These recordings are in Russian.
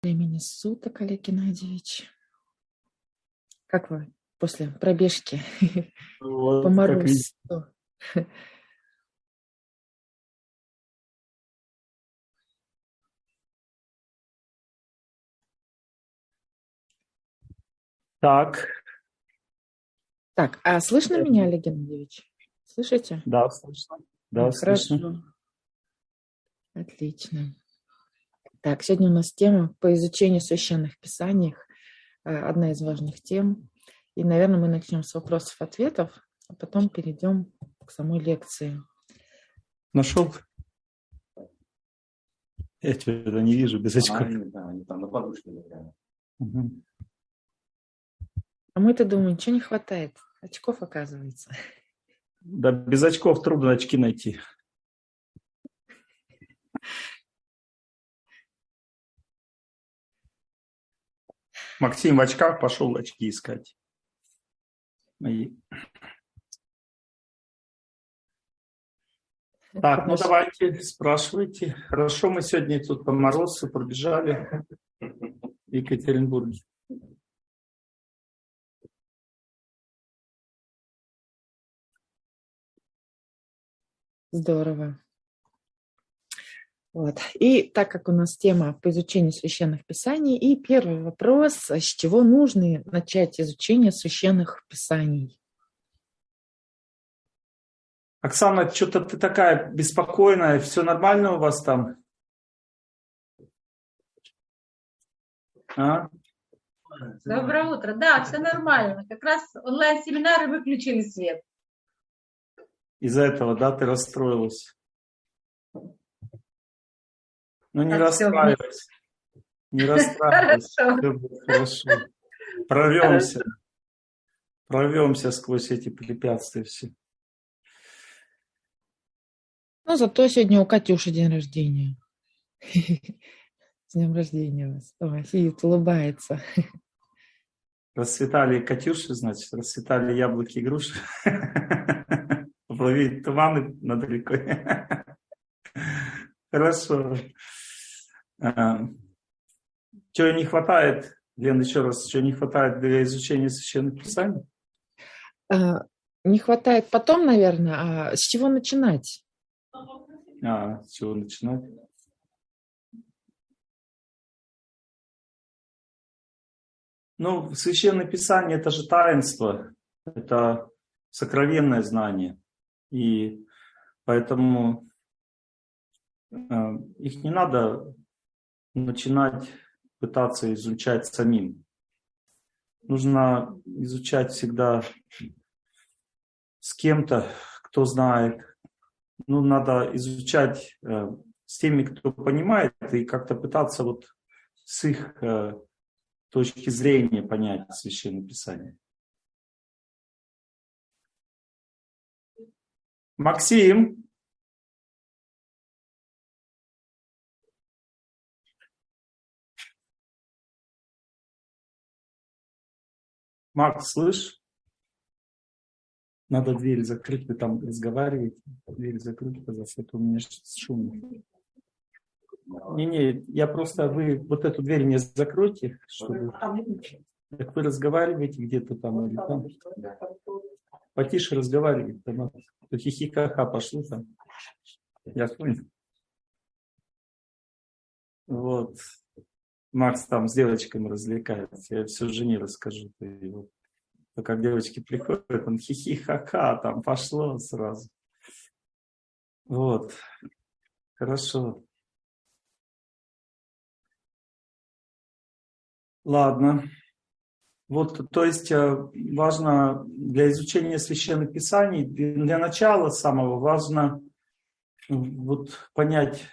Времени суток, Олег Геннадьевич. Как вы после пробежки по Вот, как видите. морозу? Так, Так, а слышно меня, Олег Геннадьевич? Слышите? да, слышно. Да, слышно. Хорошо. Отлично. Так, сегодня у нас тема по изучению священных писаний. Одна из важных тем. И, наверное, мы начнем с вопросов-ответов, а потом перейдем к самой лекции. Нашел? Я тебя не вижу без очков. Они там на подушке лежали. Угу. А мы-то думаем, ничего не хватает. Очков, оказывается. Да, без очков трудно очки найти. Максим в очках пошел очки искать. Мои. Так, ну давайте, спрашивайте. Хорошо, мы сегодня тут по морозу пробежали в Екатеринбурге. Здорово. Вот. И так как у нас тема по изучению священных писаний, и первый вопрос, с чего нужно начать изучение священных писаний? Оксана, что-то ты такая беспокойная, все нормально у вас там? А? Доброе утро. Да, все нормально. Как раз онлайн-семинары выключили свет. Из-за этого, да, ты расстроилась? Ну, не Так, расстраивайся. Не расстраивайся. Хорошо. Все будет хорошо. Прорвемся. Прорвемся сквозь эти препятствия все. Ну, зато сегодня у Катюши день рождения. С днем рождения вас. Ой, сидит, улыбается. Расцветали Катюши, значит, расцветали яблоки и груши. Поплыли туманы над рекой. Хорошо. Чего не хватает, Лен, еще раз, чего не хватает для изучения священных писаний? Не хватает потом, наверное, а с чего начинать? С чего начинать? Ну, священное писание – это же таинство, это сокровенное знание. И поэтому их не надо начинать пытаться изучать самим. Нужно изучать всегда с кем-то, кто знает. Ну, надо изучать с теми, кто понимает, и как-то пытаться вот с их точки зрения понять Священное Писание. Максим. Макс, слышь? Надо дверь закрыть, вы там разговариваете. Дверь закрыть, пожалуйста, это у меня шум. Не, я просто, вы вот эту дверь мне закройте, чтобы... Так вы разговариваете где-то там или там. Потише разговаривайте. Там, хихикаха пошло там. Я понял. Вот. Макс там с девочками развлекается. Я все жене расскажу. И вот, как девочки приходят, он хихи-ха-ха, там пошло сразу. Вот. Хорошо. Ладно. Вот, то есть важно для изучения священных писаний, для начала самого важно вот понять,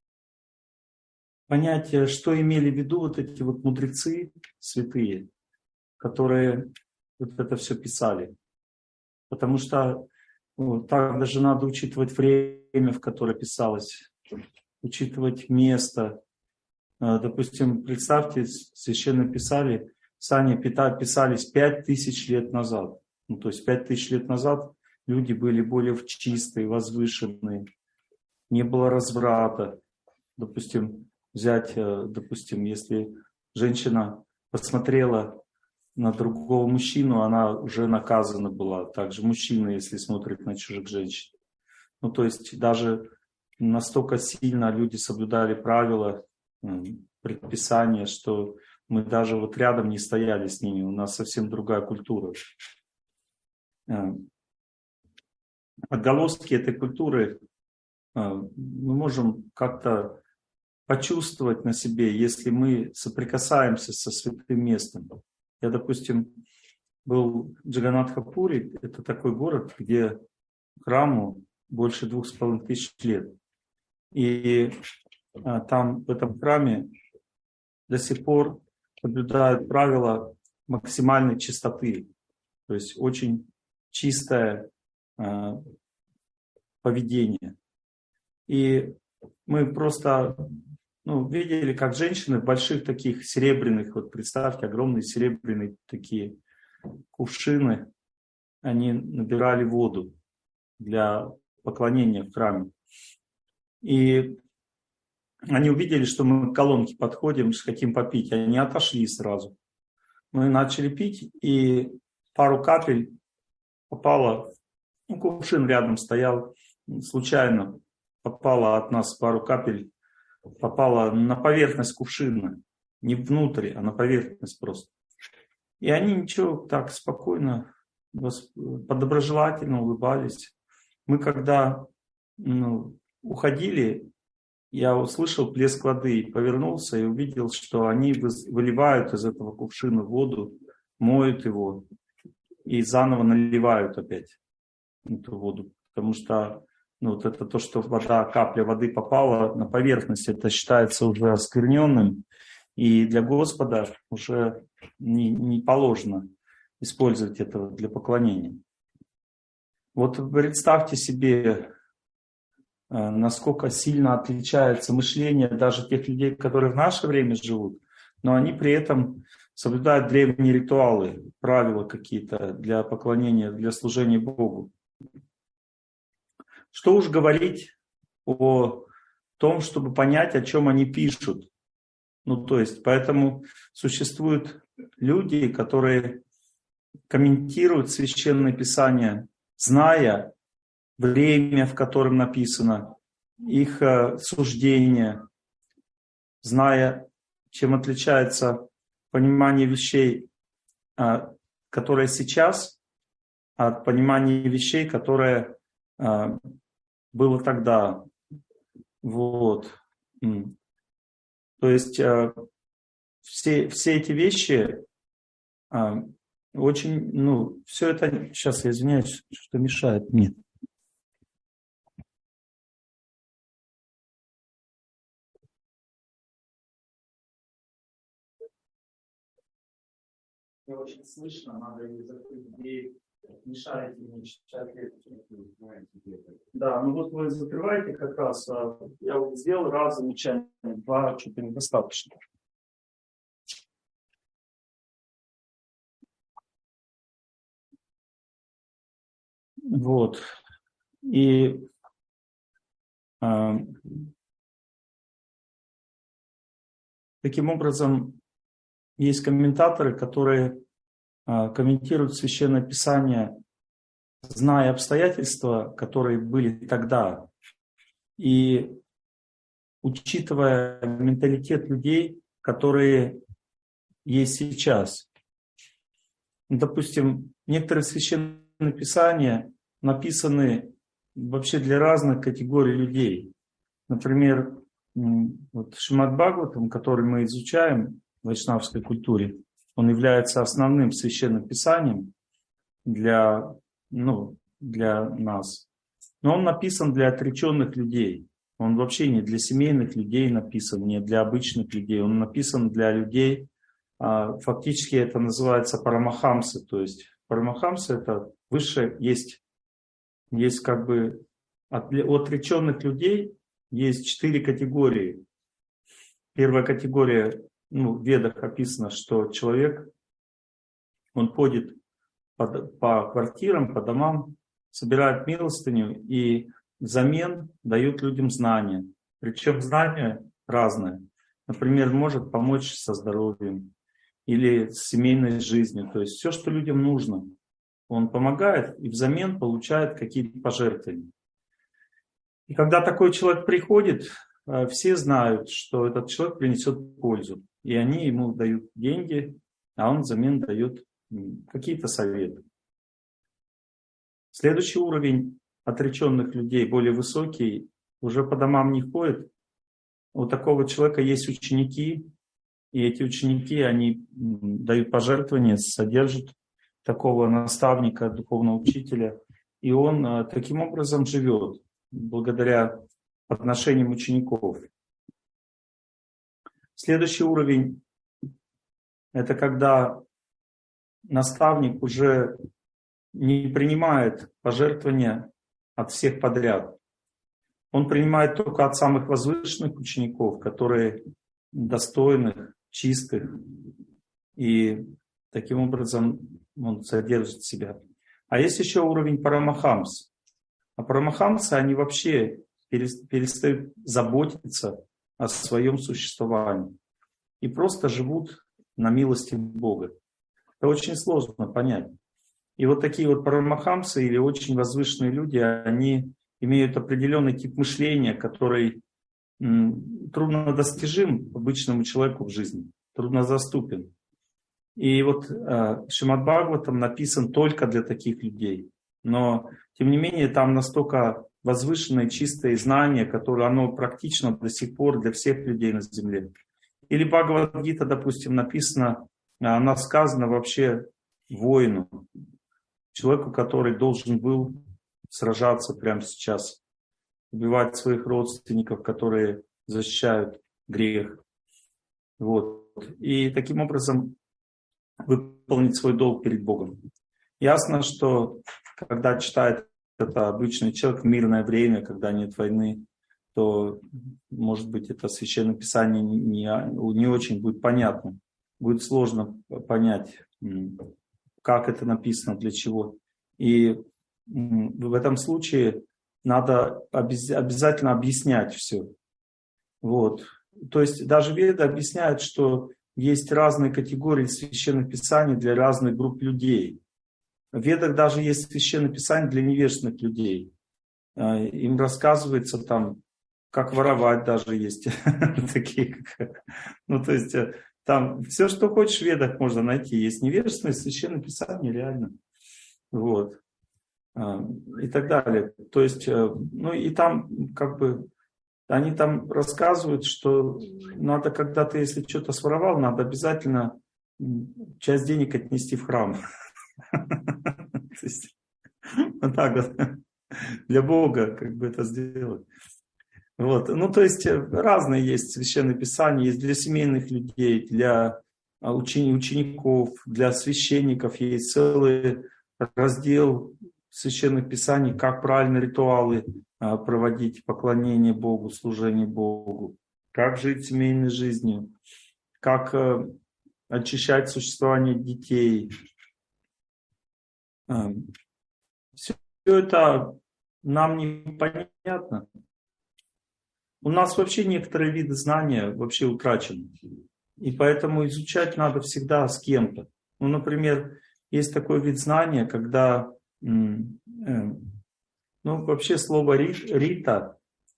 что имели в виду вот эти вот мудрецы святые, которые вот это все писали. Потому что так даже надо учитывать время, в которое писалось, учитывать место. Допустим, представьте, священно Писания писались 5000 лет назад. Ну, то есть 5000 лет назад люди были более чистые, возвышенные, не было разврата. Допустим, взять, допустим, если женщина посмотрела на другого мужчину, она уже наказана была. Также мужчина, если смотрит на чужих женщин. Ну, то есть даже настолько сильно люди соблюдали правила, предписания, что мы даже вот рядом не стояли с ними. У нас совсем другая культура. Отголоски этой культуры мы можем как-то почувствовать на себе, если мы соприкасаемся со святым местом. Я, допустим, был в Джаганнатха-Пури, это такой город, где храму больше 2500 лет. И там, в этом храме, до сих пор соблюдают правила максимальной чистоты. То есть очень чистое поведение. И мы просто видели, как женщины в больших таких серебряных, вот представьте, огромные серебряные такие кувшины, они набирали воду для поклонения в храме. И они увидели, что мы к колонке подходим, хотим попить. Они отошли сразу. Мы начали пить, и пару капель попало, кувшин рядом стоял, случайно попало от нас пару капель, попало на поверхность кувшина. Не внутрь, а на поверхность просто. И они ничего, так спокойно, подоброжелательно улыбались. Мы когда уходили, я услышал плеск воды, повернулся и увидел, что они выливают из этого кувшина воду, моют его и заново наливают опять эту воду. Потому что вот это то, что вода, капля воды попала на поверхность, это считается уже оскверненным. И для Господа уже не положено использовать это для поклонения. Вот представьте себе, насколько сильно отличается мышление даже тех людей, которые в наше время живут, но они при этом соблюдают древние ритуалы, правила какие-то для поклонения, для служения Богу. Что уж говорить о том, чтобы понять, о чем они пишут. То есть, поэтому существуют люди, которые комментируют Священное Писание, зная время, в котором написано, их суждение, зная, чем отличается понимание вещей, которые сейчас, от понимания вещей, которые было тогда. Вот. То есть все эти вещи очень, все это, сейчас я извиняюсь, что мешает мне. Не очень слышно, надо не закрыть дверь, мешаете мне читать лекцию. Да, вот вы закрываете как раз, я вот сделал раз замечание, два, что-то недостаточно. Вот. И таким образом есть комментаторы, которые комментируют Священное Писание, зная обстоятельства, которые были тогда, и учитывая менталитет людей, которые есть сейчас. Допустим, некоторые Священные Писания написаны вообще для разных категорий людей. Например, вот Шримад Бхагаватам, который мы изучаем в вайшнавской культуре, он является основным Священным Писанием для нас. Но он написан для отреченных людей. Он вообще не для семейных людей написан, не для обычных людей. Он написан для людей, фактически это называется парамахамсы. То есть парамахамсы это высшее, есть как бы от отреченных людей есть 4 категории. Первая категория, в Ведах описано, что человек, он ходит по квартирам, по домам, собирает милостыню и взамен дает людям знания. Причем знания разные. например, может помочь со здоровьем или с семейной жизнью. То есть все, что людям нужно, он помогает и взамен получает какие-то пожертвования. И когда такой человек приходит, все знают, что этот человек принесет пользу. И они ему дают деньги, а он взамен дает какие-то советы. Следующий уровень отреченных людей, более высокий, уже по домам не ходит. У такого человека есть ученики, и эти ученики, они дают пожертвования, содержат такого наставника, духовного учителя, и он таким образом живет, благодаря отношениям учеников. Следующий уровень – это когда наставник уже не принимает пожертвования от всех подряд. Он принимает только от самых возвышенных учеников, которые достойных, чистых, и таким образом он содержит себя. А есть еще уровень парамахамс. А парамахамсы, они вообще перестают заботиться о своем существовании и просто живут на милости Бога. Это очень сложно понять. И вот такие вот парамахамсы или очень возвышенные люди, они имеют определенный тип мышления, который труднодостижим обычному человеку в жизни, труднодоступен. И вот Шримад Бхагаватам написан только для таких людей. Но, тем не менее, там настолько возвышенное, чистое знание, которое оно практично до сих пор для всех людей на земле. Или Бхагавад-гита, допустим, написано, она сказана вообще воину, человеку, который должен был сражаться прямо сейчас, убивать своих родственников, которые защищают грех. Вот. И таким образом выполнить свой долг перед Богом. Ясно, что когда читает это обычный человек в мирное время, когда нет войны, то, может быть, это Священное Писание не очень будет понятно. Будет сложно понять, как это написано, для чего. И в этом случае надо обязательно объяснять все. Вот. То есть даже Веды объясняют, что есть разные категории Священных Писаний для разных групп людей. В Ведах даже есть Священное Писание для невежественных людей. Им рассказывается там, как воровать даже есть. Такие, ну, то есть там все, что хочешь в Ведах можно найти. Есть невежественное Священное Писание, реально. Вот. И так далее. То есть, ну и там как бы они там рассказывают, что надо, когда ты, если что-то своровал, надо обязательно часть денег отнести в храм. Вот так вот. Для Бога как бы это сделать. Вот. Ну, то есть разные есть священные писания, есть для семейных людей, для учеников, для священников есть целый раздел священных писаний, как правильно ритуалы проводить, поклонение Богу, служение Богу, как жить семейной жизнью, как очищать существование детей. Все это нам непонятно. У нас вообще некоторые виды знания вообще утрачены. И поэтому изучать надо всегда с кем-то. Ну, например, есть такой вид знания, когда ну, вообще слово «рита»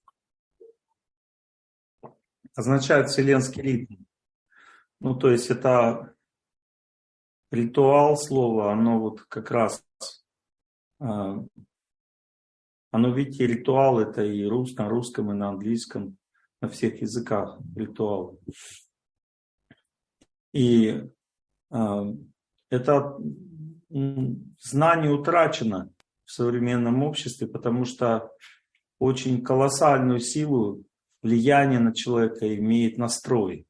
означает вселенский ритм. Ну, то есть это ритуал слова, оно вот как раз, оно, видите, ритуал это и на русском, и на английском, на всех языках ритуал. И это знание утрачено в современном обществе, потому что очень колоссальную силу влияния на человека имеет настрой.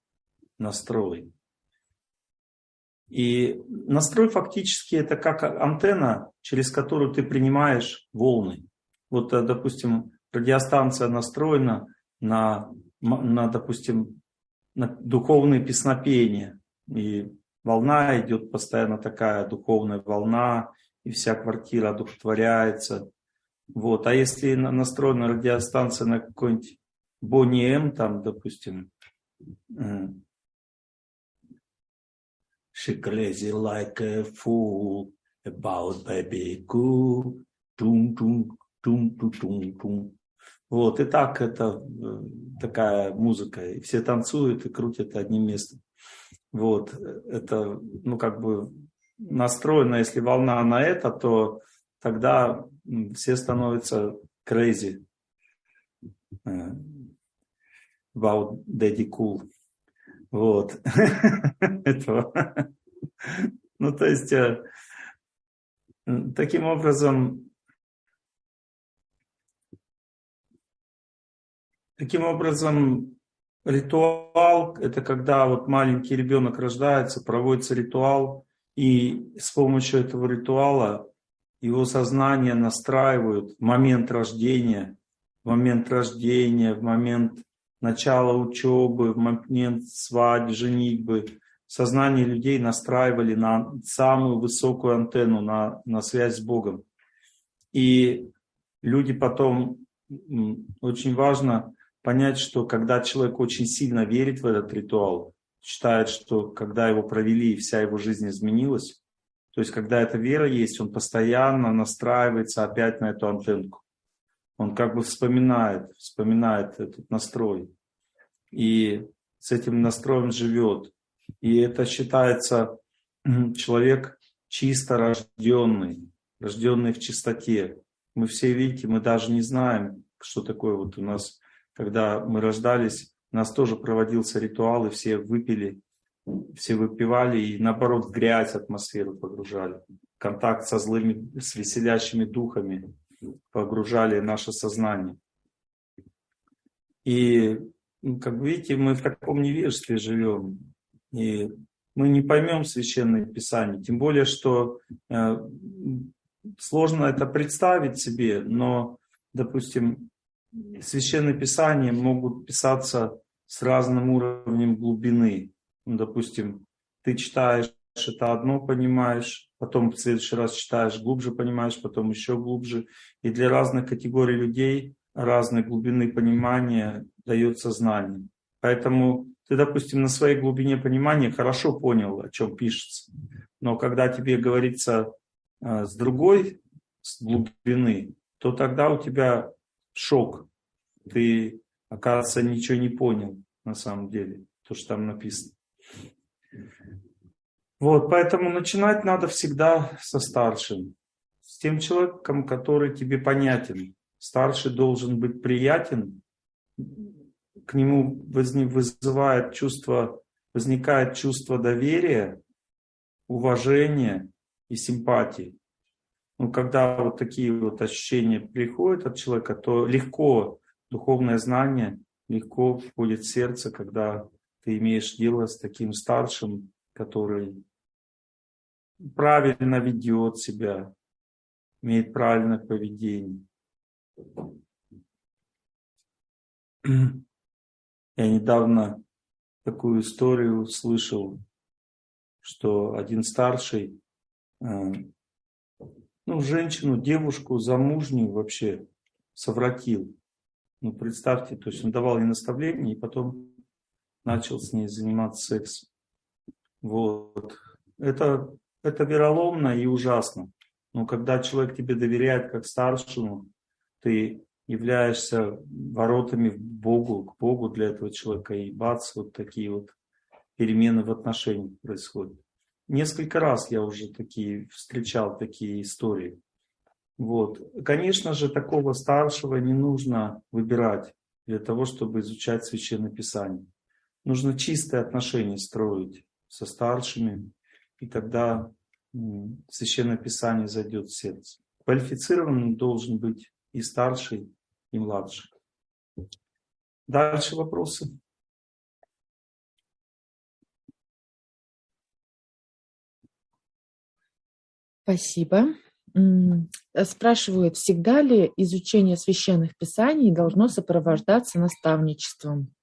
И настрой фактически это как антенна, через которую ты принимаешь волны. Вот, допустим, радиостанция настроена на допустим, на духовные песнопения. И волна идет постоянно такая духовная волна, и вся квартира одухотворяется. Вот. А если настроена радиостанция на какой-нибудь Бонни М, там, допустим, She crazy like a fool about baby cool. Тум-тум-тум-тум-тум. Вот, и так это такая музыка. И все танцуют и крутят одним местом. Вот, это, ну, как бы настроено, если волна на это, то тогда все становятся crazy about daddy cool. Вот. Ну, то есть, таким образом, ритуал – это когда вот маленький ребенок рождается, проводится ритуал, и с помощью этого ритуала его сознание настраивают в момент рождения, в момент начала учебы, в момент свадьбы, женитьбы. Сознание людей настраивали на самую высокую антенну, на связь с Богом. И люди потом, очень важно понять, что когда человек очень сильно верит в этот ритуал, считает, что когда его провели, вся его жизнь изменилась, то есть когда эта вера есть, он постоянно настраивается опять на эту антенку. Он как бы вспоминает этот настрой. И с этим настроем живет. И это считается человек чисто рожденный в чистоте. Мы все, видите, мы даже не знаем, что такое вот у нас, когда мы рождались, у нас тоже проводился ритуал, и все выпивали, и наоборот в грязь атмосферу погружали. Контакт с веселящими духами погружали наше сознание. И, как вы видите, мы в таком невежестве живем. И мы не поймем Священное Писание. Тем более, что сложно это представить себе, но, допустим, Священное Писание могут писаться с разным уровнем глубины. Ну, допустим, ты читаешь это одно, понимаешь, потом в следующий раз читаешь, глубже понимаешь, потом еще глубже. И для разных категорий людей разной глубины понимания дается знание. Поэтому ты, допустим, на своей глубине понимания хорошо понял, о чем пишется. Но когда тебе говорится с другой глубины, то тогда у тебя шок. Ты, оказывается, ничего не понял на самом деле, то, что там написано. Вот, поэтому начинать надо всегда со старшим. С тем человеком, который тебе понятен. Старший должен быть приятен. К нему возникает чувство доверия, уважения и симпатии. Ну, когда вот такие вот ощущения приходят от человека, то легко духовное знание легко входит в сердце, когда ты имеешь дело с таким старшим, который правильно ведет себя, имеет правильное поведение. Я недавно такую историю услышал, что один старший, женщину, девушку замужнюю вообще совратил. Ну, представьте, то есть он давал ей наставления и потом начал с ней заниматься сексом. Вот. Это вероломно и ужасно. Но когда человек тебе доверяет как старшему, ты являешься воротами к Богу для этого человека, и бац, вот такие вот перемены в отношениях происходят. Несколько раз я уже встречал такие истории. Вот. Конечно же, такого старшего не нужно выбирать для того, чтобы изучать Священное Писание. Нужно чистые отношения строить со старшими, и тогда Священное Писание зайдет в сердце. Квалифицированным должен быть и старший, и младший. Дальше вопросы. Спасибо. Спрашивают, всегда ли изучение священных писаний должно сопровождаться наставничеством?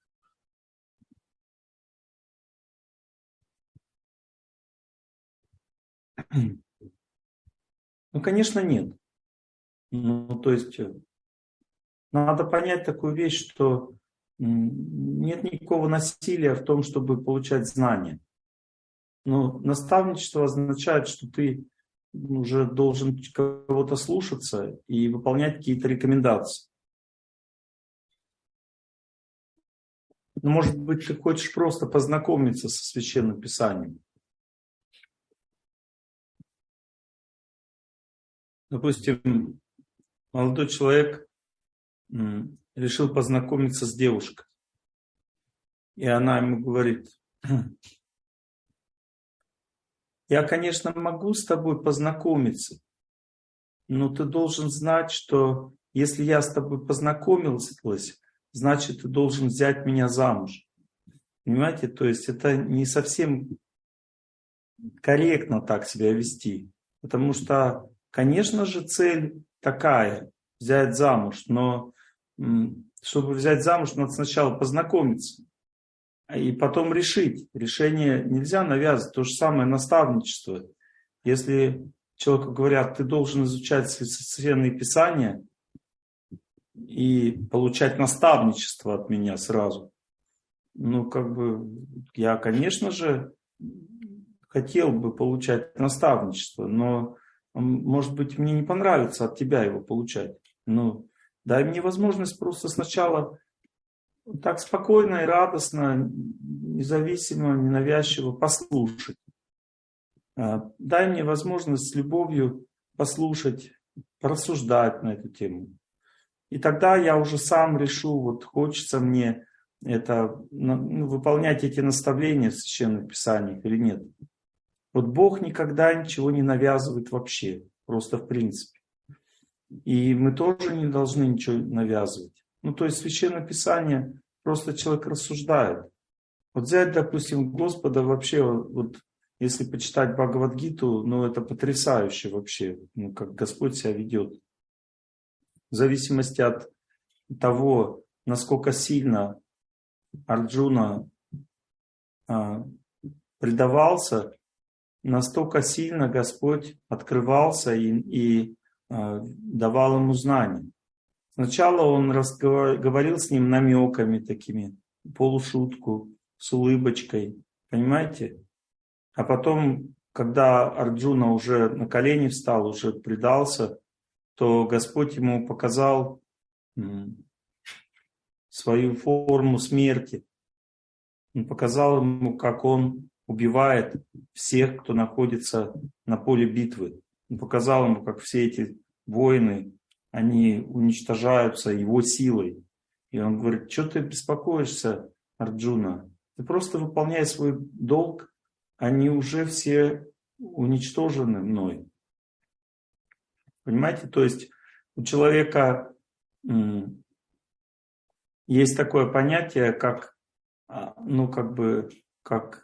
Ну, конечно, нет. Ну, то есть, надо понять такую вещь, что нет никакого насилия в том, чтобы получать знания. Но наставничество означает, что ты уже должен кого-то слушаться и выполнять какие-то рекомендации. Ну, может быть, ты хочешь просто познакомиться со Священным Писанием. Допустим, молодой человек решил познакомиться с девушкой. И она ему говорит: я, конечно, могу с тобой познакомиться, но ты должен знать, что если я с тобой познакомилась, значит, ты должен взять меня замуж. Понимаете? То есть это не совсем корректно так себя вести. Потому что, конечно же, цель такая – взять замуж. Но чтобы взять замуж, надо сначала познакомиться. И потом решить. Решение нельзя навязывать. То же самое наставничество. Если человеку говорят: ты должен изучать Священные Писания и получать наставничество от меня сразу. Ну, как бы, я, конечно же, хотел бы получать наставничество, но, может быть, мне не понравится от тебя его получать. Ну, дай мне возможность просто сначала так спокойно и радостно, независимо, ненавязчиво послушать. Дай мне возможность с любовью послушать, порассуждать на эту тему. И тогда я уже сам решу, вот хочется мне это, выполнять эти наставления в Священных Писаниях или нет. Вот Бог никогда ничего не навязывает вообще, просто в принципе. И мы тоже не должны ничего навязывать. Ну, то есть Священное Писание просто человек рассуждает. Вот взять, допустим, Господа вообще, вот если почитать Бхагавад-гиту, ну, это потрясающе вообще, ну, как Господь себя ведет. В зависимости от того, насколько сильно Арджуна предавался, настолько сильно Господь открывался и давал ему знания. Сначала он говорил с ним намеками такими, полушутку, с улыбочкой, понимаете? А потом, когда Арджуна уже на колени встал, уже предался, то Господь ему показал свою форму смерти. Он показал ему, как он убивает всех, кто находится на поле битвы. Он показал ему, как все эти воины, они уничтожаются его силой. И он говорит: что ты беспокоишься, Арджуна? Ты просто выполняй свой долг, они уже все уничтожены мной. Понимаете? То есть у человека есть такое понятие, как, ну, как бы, как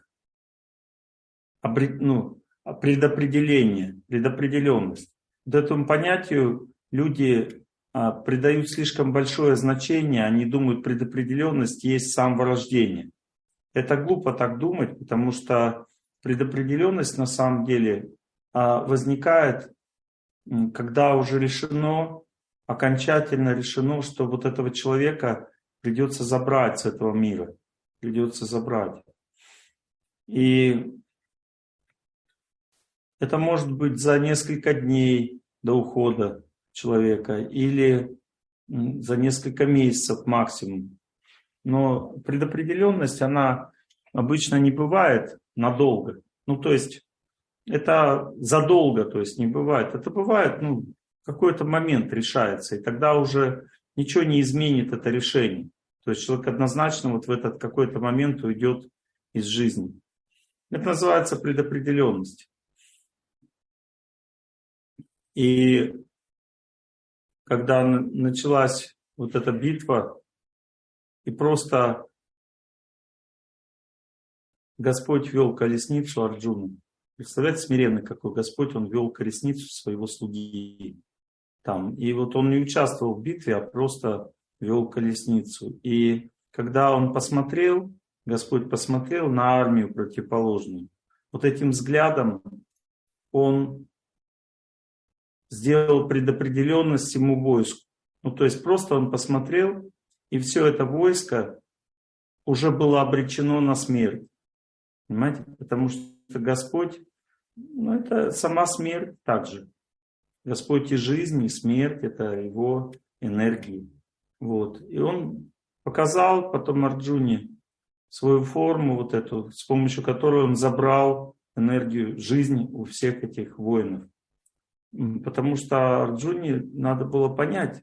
предопределение, предопределенность. Вот этому понятию люди придают слишком большое значение, они думают, предопределенность есть с самого рождения. Это глупо так думать, потому что предопределенность на самом деле возникает, когда уже решено, окончательно решено, что вот этого человека придется забрать с этого мира. Придется забрать. И это может быть за несколько дней до ухода человека или за несколько месяцев максимум. Но предопределенность, она обычно не бывает надолго. Ну, то есть это задолго, то есть не бывает. Это бывает, ну, в какой-то момент решается, и тогда уже ничего не изменит это решение. То есть человек однозначно вот в этот какой-то момент уйдет из жизни. Это называется предопределенность. И когда началась вот эта битва, и просто Господь вел колесницу Арджуну. Представляете, смиренный какой Господь, он вел колесницу своего слуги там. И вот он не участвовал в битве, а просто вел колесницу. И когда он посмотрел, Господь посмотрел на армию противоположную, вот этим взглядом он сделал предопределенность всему войску. Ну, то есть просто он посмотрел, и все это войско уже было обречено на смерть. Понимаете? Потому что Господь, это сама смерть также. Господь и жизнь, и смерть, это его энергии. Вот. И он показал потом Арджуне свою форму, вот эту, с помощью которой он забрал энергию жизни у всех этих воинов. Потому что Арджуне надо было понять,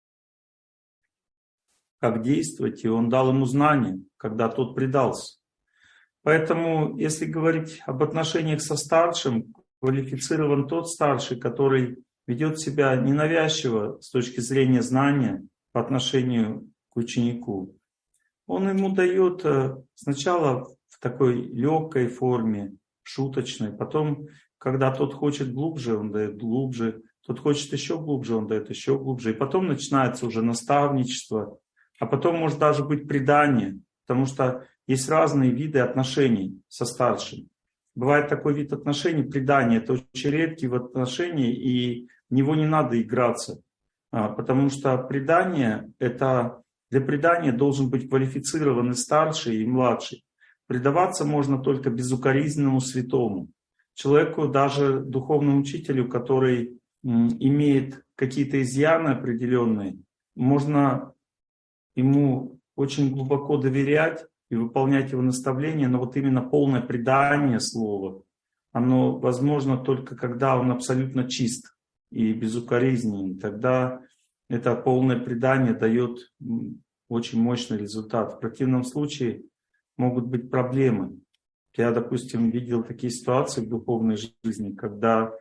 как действовать, и он дал ему знания, когда тот предался. Поэтому, если говорить об отношениях со старшим, квалифицирован тот старший, который ведет себя ненавязчиво с точки зрения знания по отношению к ученику. Он ему дает сначала в такой легкой форме, шуточной, потом, когда тот хочет глубже, он дает глубже, тот хочет еще глубже, он дает еще глубже, и потом начинается уже наставничество, а потом может даже быть предание, потому что есть разные виды отношений со старшим. Бывает такой вид отношений, предание, это очень редкий вид отношений, и в него не надо играться, потому что предание, для предания должен быть квалифицированный старший и младший. Предаваться можно только безукоризненному святому. Человеку, даже духовному учителю, который имеет какие-то изъяны определенные, можно ему очень глубоко доверять и выполнять его наставления, но вот именно полное предание слова, оно возможно только когда он абсолютно чист и безукоризненен. Тогда это полное предание дает очень мощный результат. В противном случае могут быть проблемы. Я, допустим, видел такие ситуации в духовной жизни, когда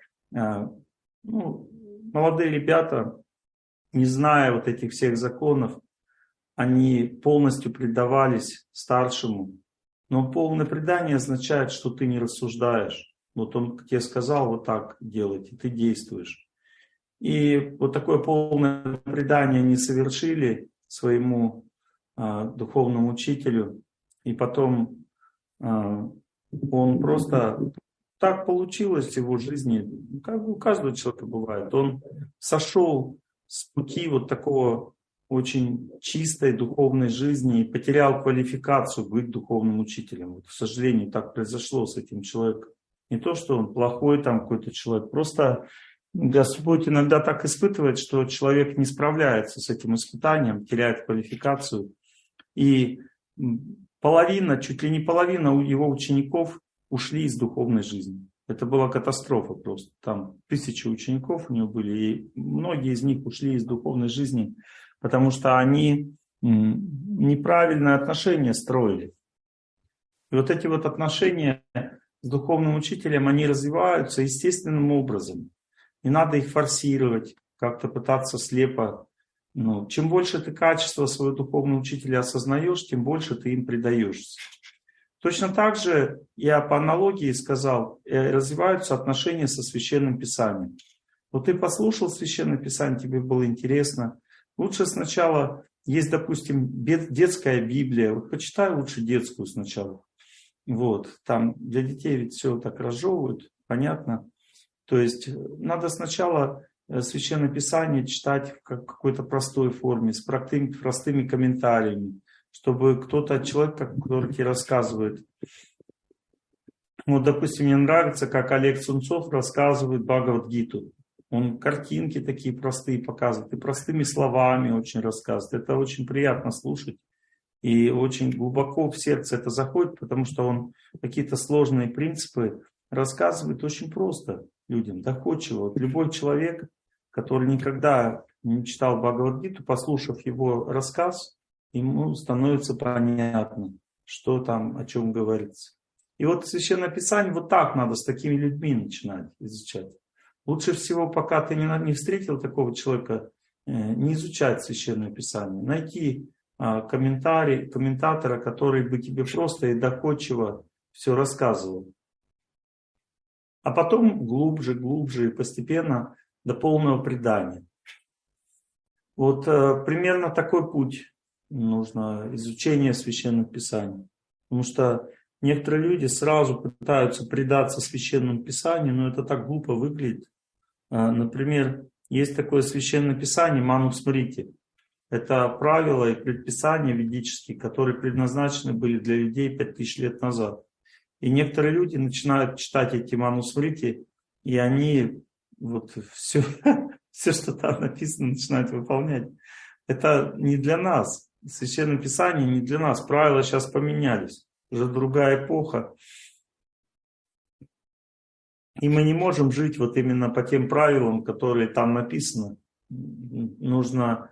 молодые ребята, не зная вот этих всех законов, они полностью предавались старшему. Но полное предание означает, что ты не рассуждаешь. Вот он тебе сказал вот так делать, и ты действуешь. И вот такое полное предание они совершили своему духовному учителю. И потом он просто... Так получилось в его жизни, как у каждого человека бывает. Он сошел с пути вот такого очень чистой духовной жизни и потерял квалификацию быть духовным учителем. Вот, к сожалению, так произошло с этим человеком. Не то, что он плохой там какой-то человек, просто Господь иногда так испытывает, что человек не справляется с этим испытанием, теряет квалификацию. И половина, чуть ли не половина его учеников ушли из духовной жизни. Это была катастрофа просто. Там 1000 учеников у него были, и многие из них ушли из духовной жизни, потому что они неправильные отношения строили. И вот эти вот отношения с духовным учителем, они развиваются естественным образом. Не надо их форсировать, как-то пытаться слепо. Чем больше ты качества своего духовного учителя осознаешь, тем больше ты им предаешься. Точно так же, я по аналогии сказал, развиваются отношения со Священным Писанием. Вот ты послушал Священное Писание, тебе было интересно. Лучше сначала, есть, допустим, детская Библия. Вот почитай лучше детскую сначала. Вот, там для детей ведь все так разжевывают, понятно. То есть надо сначала Священное Писание читать в какой-то простой форме, с простыми комментариями, чтобы человек, который тебе рассказывает. Вот, допустим, мне нравится, как Олег Сунцов рассказывает Бхагавад-гиту. Он картинки такие простые показывает, и простыми словами очень рассказывает. Это очень приятно слушать. И очень глубоко в сердце это заходит, потому что он какие-то сложные принципы рассказывает очень просто людям, доходчиво. Вот любой человек, который никогда не читал Бхагавад-гиту, послушав его рассказ, ему становится понятно, что там, о чем говорится. И вот Священное Писание вот так надо с такими людьми начинать изучать. Лучше всего, пока ты не встретил такого человека, не изучать Священное Писание. Найти комментатора, который бы тебе просто и доходчиво все рассказывал. А потом глубже и постепенно до полного предания. Вот примерно такой путь нужно изучение Священного Писания. Потому что некоторые люди сразу пытаются предаться Священному Писанию, но это так глупо выглядит. Например, есть такое Священное Писание Манусмрити. Это правила и предписания ведические, которые предназначены были для людей 5000 лет назад. И некоторые люди начинают читать эти манусмрити, и они вот все, что там написано, начинают выполнять. Это не для нас. Священное Писание не для нас. Правила сейчас поменялись. Уже другая эпоха. И мы не можем жить вот именно по тем правилам, которые там написаны. Нужно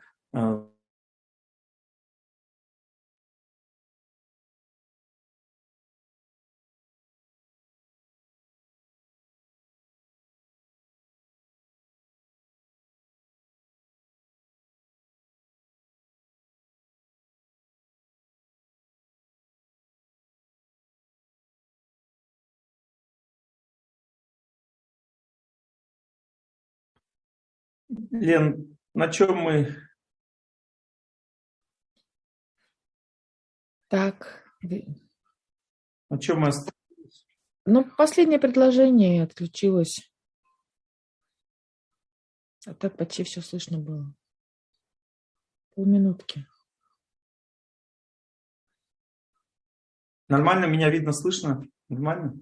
Лен, на чем мы? Так, На чем мы остановились? ну, последнее предложение отключилось. А так почти все слышно было. Полминутки. Нормально меня видно, слышно? Нормально?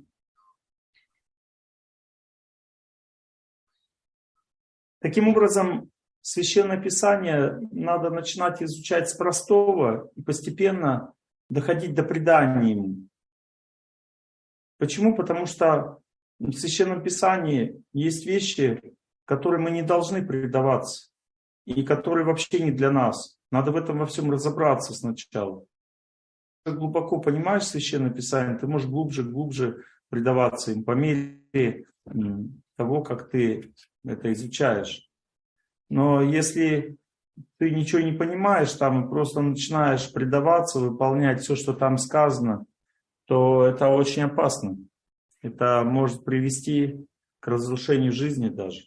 Таким образом, Священное Писание надо начинать изучать с простого и постепенно доходить до предания ему. Почему? Потому что в Священном Писании есть вещи, которые мы не должны предаваться, и которые вообще не для нас. Надо в этом во всем разобраться сначала. Ты глубоко понимаешь Священное Писание, ты можешь глубже предаваться им по мере того, как ты это изучаешь. Но если ты ничего не понимаешь там и просто начинаешь предаваться, выполнять все, что там сказано, то это очень опасно. Это может привести к разрушению жизни даже.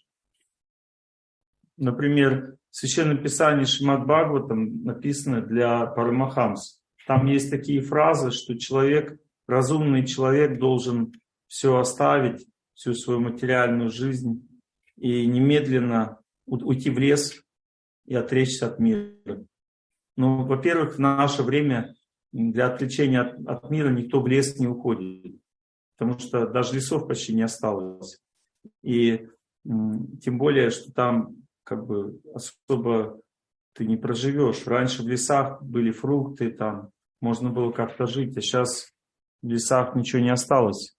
Например, в Священном Писании Шримад Бхагаватам написано для Парамахамс. Там есть такие фразы, что разумный человек должен все оставить, всю свою материальную жизнь и немедленно уйти в лес и отречься от мира. Ну, во-первых, в наше время для отвлечения от мира никто в лес не уходит, потому что даже лесов почти не осталось. И тем более, что там как бы особо ты не проживешь. Раньше в лесах были фрукты, там можно было как-то жить, а сейчас в лесах ничего не осталось.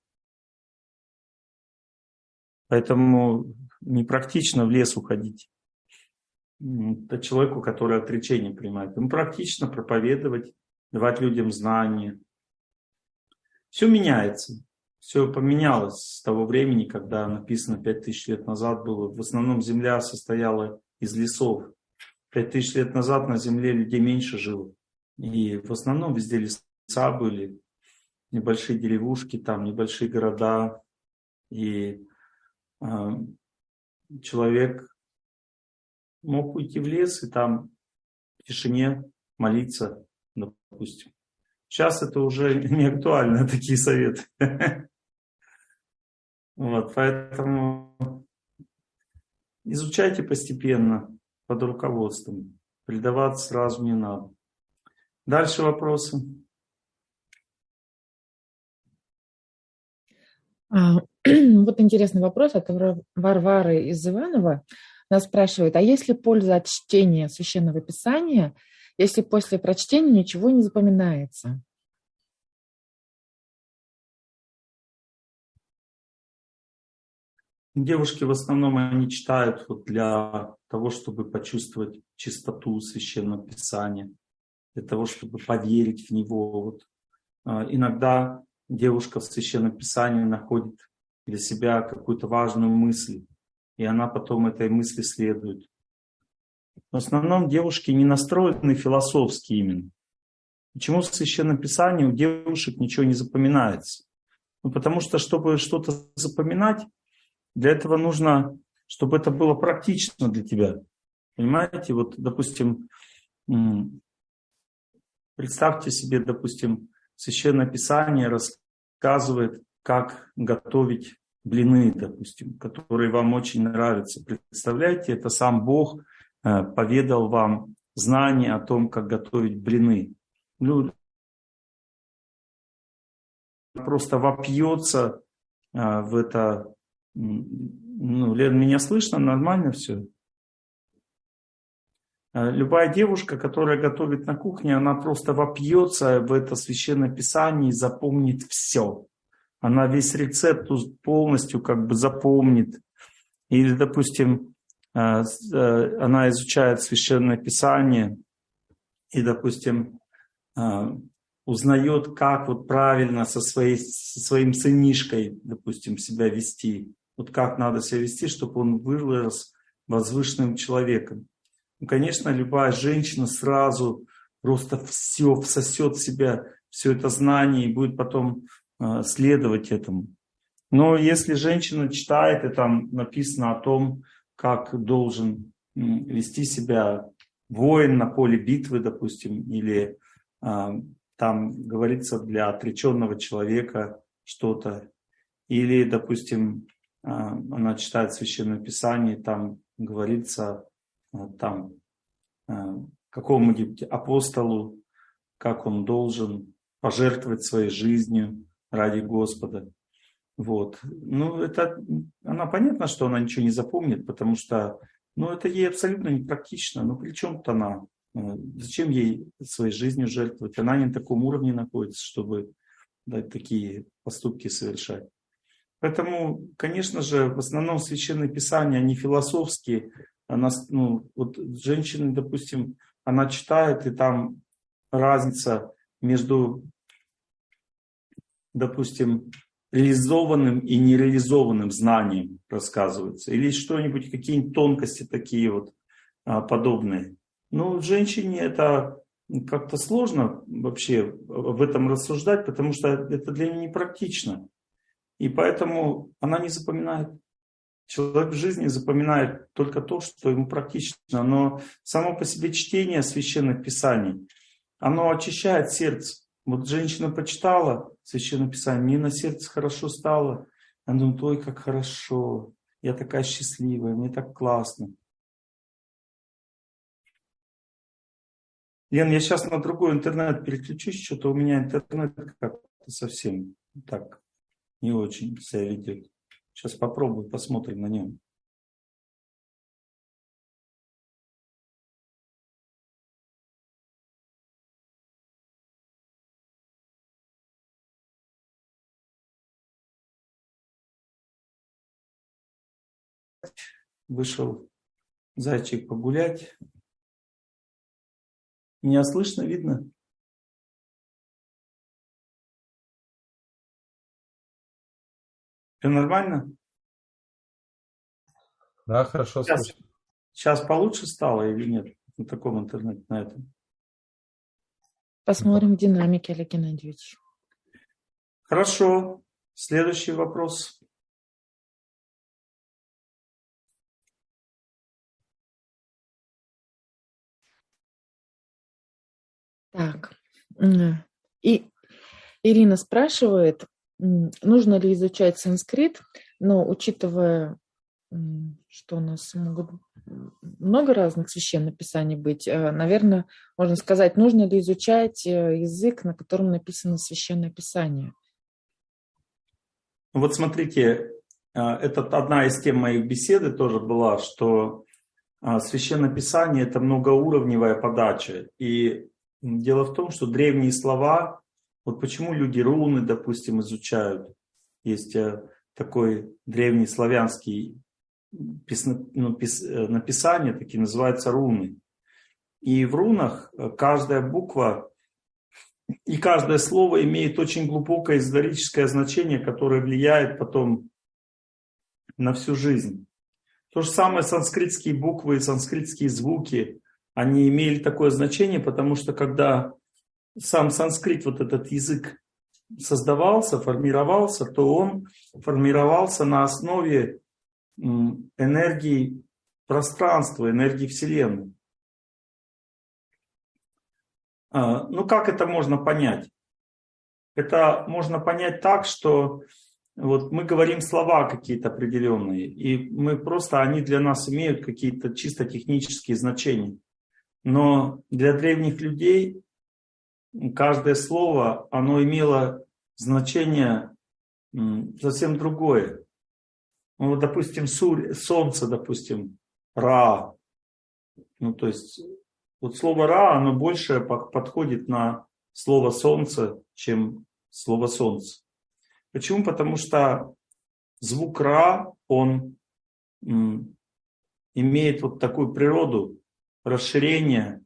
Поэтому непрактично в лес уходить. Это человеку, который отречение принимает. Ему практично проповедовать, давать людям знания. Все меняется. Все поменялось с того времени, когда написано 5000 лет назад было. В основном земля состояла из лесов. 5000 лет назад на земле людей меньше жило. И в основном везде леса были, небольшие деревушки, там небольшие города. И человек мог уйти в лес и там в тишине молиться, допустим. Сейчас это уже не актуально, такие советы. Вот, поэтому изучайте постепенно, под руководством. Предаваться сразу не надо. Дальше вопросы. Вот интересный вопрос от Варвары из Иванова. Она спрашивает, а есть ли польза от чтения Священного Писания, если после прочтения ничего не запоминается? Девушки в основном они читают вот для того, чтобы почувствовать чистоту Священного Писания, для того, чтобы поверить в него. Вот. Иногда девушка в Священном Писании находит для себя какую-то важную мысль, и она потом этой мысли следует. В основном девушки не настроены философски именно. Почему в Священном Писании у девушек ничего не запоминается? Ну, потому что, чтобы что-то запоминать, для этого нужно, чтобы это было практично для тебя. Понимаете, вот, допустим, представьте себе, допустим, Священное Писание рассказывает, как готовить блины, допустим, которые вам очень нравятся. Представляете, это сам Бог поведал вам, знание о том, как готовить блины. Ну, просто вопьется в это. Ну, Лен, меня слышно? Нормально все? Любая девушка, которая готовит на кухне, она просто вопьется в это священное писание и запомнит все. Она весь рецепт полностью как бы запомнит. Или, допустим, она изучает священное писание и, допустим, узнает, как вот правильно со своим сынишкой, допустим, себя вести. Вот как надо себя вести, чтобы он вырос возвышенным человеком. Ну, конечно, любая женщина сразу просто все всосет в себя, все это знание и будет потом следовать этому. Но если женщина читает, и там написано о том, как должен вести себя воин на поле битвы, допустим, или там говорится для отреченного человека что-то, или, допустим, она читает Священное Писание, там говорится там какому-нибудь апостолу, как он должен пожертвовать своей жизнью ради Господа. Вот. Ну, она понятно, что она ничего не запомнит, потому что, это ей абсолютно непрактично. Ну, при чем-то она? Зачем ей своей жизнью жертвовать? Она не на таком уровне находится, чтобы такие поступки совершать. Поэтому, конечно же, в основном Священное Писание, они философские. Вот женщина, допустим, она читает, и там разница между, допустим, реализованным и нереализованным знанием рассказывается. Или что-нибудь, какие-нибудь тонкости такие вот подобные. Женщине это как-то сложно вообще в этом рассуждать, потому что это для нее непрактично. И поэтому она не запоминает. Человек в жизни запоминает только то, что ему практично. Но само по себе чтение Священных Писаний, оно очищает сердце. Вот женщина почитала Священное Писание, мне на сердце хорошо стало. Она думает, ой, как хорошо, я такая счастливая, мне так классно. Лен, я сейчас на другой интернет переключусь, что-то у меня интернет как-то совсем так не очень себя ведет. Сейчас попробую, посмотрим на нем. Вышел зайчик погулять. Меня слышно, видно? Все нормально? Да, хорошо слышно. Сейчас получше стало или нет? На таком интернете, на этом. Посмотрим динамики, Олег Геннадьевич. Хорошо. Следующий вопрос. Так. И Ирина спрашивает, нужно ли изучать санскрит, но учитывая, что у нас могут много разных священных писаний быть, наверное, можно сказать, нужно ли изучать язык, на котором написано священное писание. Вот смотрите, это одна из тем моих беседы тоже была, что священное писание — это многоуровневая подача. И дело в том, что древние слова, вот почему люди руны, допустим, изучают. Есть такой древний славянский написание, такие называются руны. И в рунах каждая буква и каждое слово имеет очень глубокое эзотерическое значение, которое влияет потом на всю жизнь. То же самое санскритские буквы и санскритские звуки, они имели такое значение, потому что когда сам санскрит, вот этот язык, создавался, формировался, то он формировался на основе энергии пространства, энергии Вселенной. Как это можно понять? Это можно понять так, что вот мы говорим слова какие-то определенные, и мы просто, они для нас имеют какие-то чисто технические значения. Но для древних людей каждое слово, оно имело значение совсем другое. Ну, вот, допустим, солнце, допустим, Ра. Ну, то есть, вот слово Ра, оно больше подходит на слово солнце, чем слово солнце. Почему? Потому что звук Ра, он имеет вот такую природу расширения,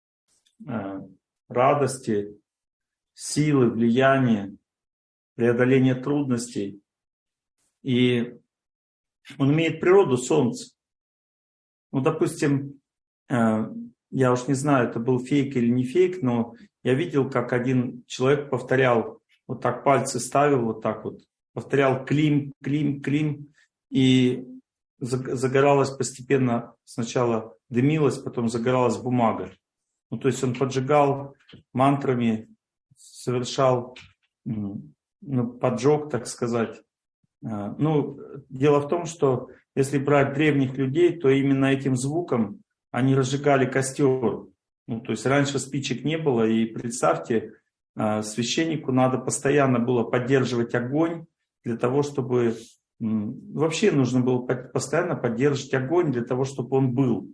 радости, силы, влияния, преодоления трудностей. И он имеет природу солнца. Ну, допустим, я уж не знаю, это был фейк или не фейк, но я видел, как один человек повторял, вот так пальцы ставил, вот так вот, повторял клим, клим, клим, и загоралась постепенно, сначала дымилась, потом загоралась бумага. Ну, то есть он поджигал мантрами, совершал поджог, так сказать. Ну, дело в том, что если брать древних людей, то именно этим звуком они разжигали костер. Ну, то есть раньше спичек не было, и представьте, священнику надо постоянно было поддерживать огонь для того, чтобы... Вообще нужно было постоянно поддерживать огонь для того, чтобы он был.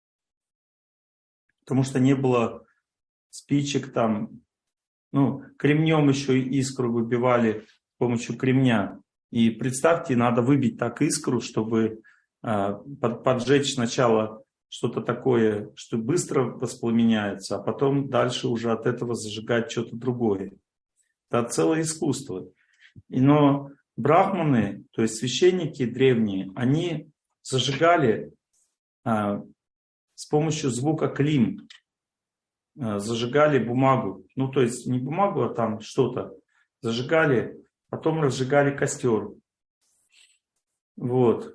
Потому что не было спичек там. Ну, кремнем еще искру выбивали с помощью кремня. И представьте, надо выбить так искру, чтобы поджечь сначала что-то такое, что быстро воспламеняется, а потом дальше уже от этого зажигать что-то другое. Это целое искусство. Но брахманы, то есть священники древние, они зажигали с помощью звука клим, зажигали бумагу. Ну, то есть не бумагу, а там что-то. Зажигали, потом разжигали костер. Вот.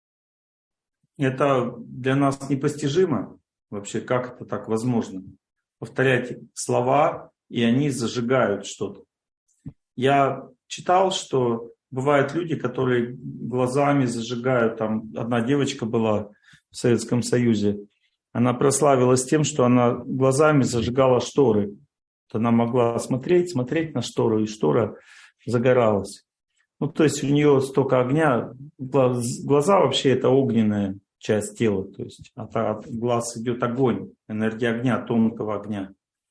Это для нас непостижимо вообще, как это так возможно. Повторять слова, и они зажигают что-то. Я читал, что бывают люди, которые глазами зажигают. Там одна девочка была в Советском Союзе. Она прославилась тем, что она глазами зажигала шторы. Она могла смотреть на штору, и штора загоралась. Ну, то есть у нее столько огня. Глаза вообще это огненная часть тела. То есть от глаз идет огонь, энергия огня, тонкого огня.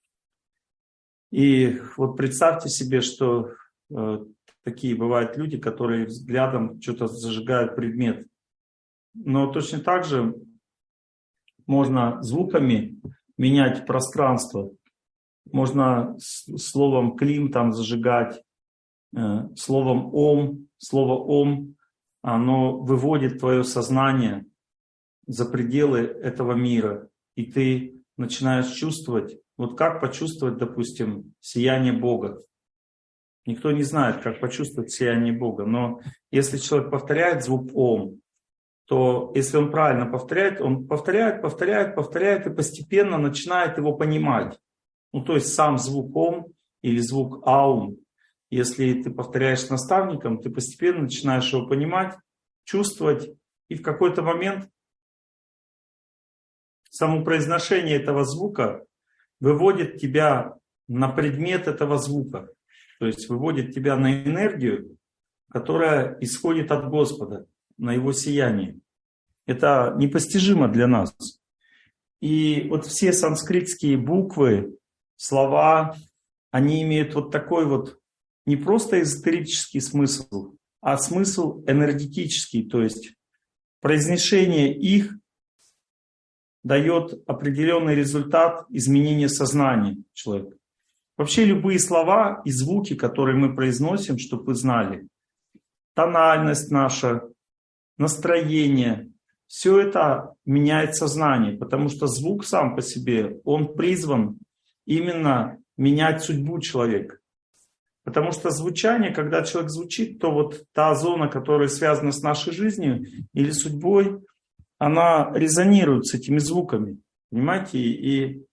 И вот представьте себе, что такие бывают люди, которые взглядом что-то зажигают предмет. Но точно так же можно звуками менять пространство. Можно словом клим там зажигать, словом ом. Слово ом, оно выводит твое сознание за пределы этого мира. И ты начинаешь чувствовать, вот как почувствовать, допустим, сияние Бога. Никто не знает, как почувствовать сияние Бога. Но если человек повторяет звук ом, то если он правильно повторяет, он повторяет и постепенно начинает его понимать. Ну, то есть сам звук ом или звук аум, если ты повторяешь с наставником, ты постепенно начинаешь его понимать, чувствовать, и в какой-то момент само произношение этого звука выводит тебя на предмет этого звука. То есть выводит тебя на энергию, которая исходит от Господа, на Его сияние. Это непостижимо для нас. И вот все санскритские буквы, слова, они имеют вот такой вот не просто эзотерический смысл, а смысл энергетический. То есть произношение их дает определенный результат изменения сознания человека. Вообще любые слова и звуки, которые мы произносим, чтобы вы знали, тональность наша, настроение, все это меняет сознание, потому что звук сам по себе, он призван именно менять судьбу человека. Потому что звучание, когда человек звучит, то вот та зона, которая связана с нашей жизнью или судьбой, она резонирует с этими звуками. Понимаете? И,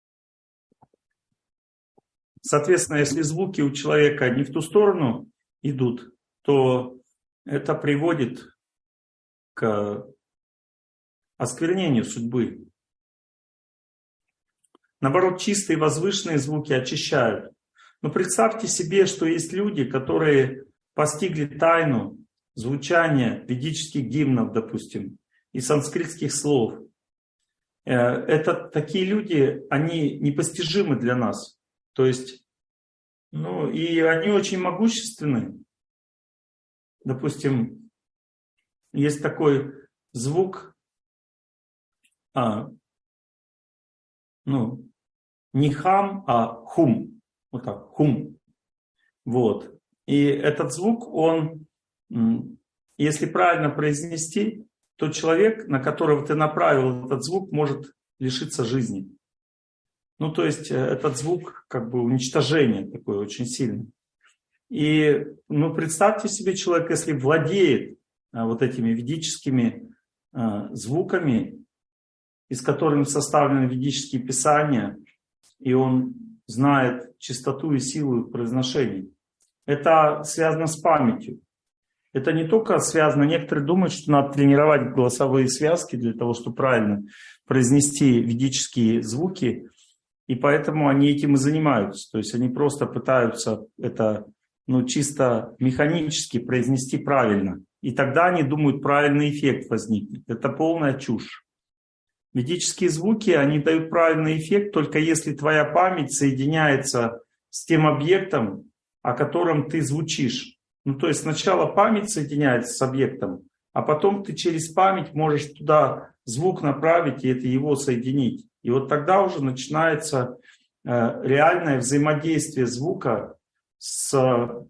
соответственно, если звуки у человека не в ту сторону идут, то это приводит к осквернению судьбы. Наоборот, чистые возвышенные звуки очищают. Но представьте себе, что есть люди, которые постигли тайну звучания ведических гимнов, допустим, и санскритских слов. Это такие люди, они непостижимы для нас. То есть, и они очень могущественны. Допустим, есть такой звук, не хам, а хум. Вот так, хум. Вот. И этот звук, он, если правильно произнести, то человек, на которого ты направил этот звук, может лишиться жизни. То есть этот звук как бы уничтожение такое очень сильное. И представьте себе, человек, если владеет вот этими ведическими звуками, из которых составлены ведические писания, и он знает чистоту и силу их произношений. Это связано с памятью. Это не только связано, некоторые думают, что надо тренировать голосовые связки для того, чтобы правильно произнести ведические звуки, и поэтому они этим и занимаются. То есть они просто пытаются это чисто механически произнести правильно. И тогда они думают, правильный эффект возникнет. Это полная чушь. Ведические звуки, они дают правильный эффект, только если твоя память соединяется с тем объектом, о котором ты звучишь. То есть сначала память соединяется с объектом, а потом ты через память можешь туда звук направить и это его соединить. И вот тогда уже начинается реальное взаимодействие звука с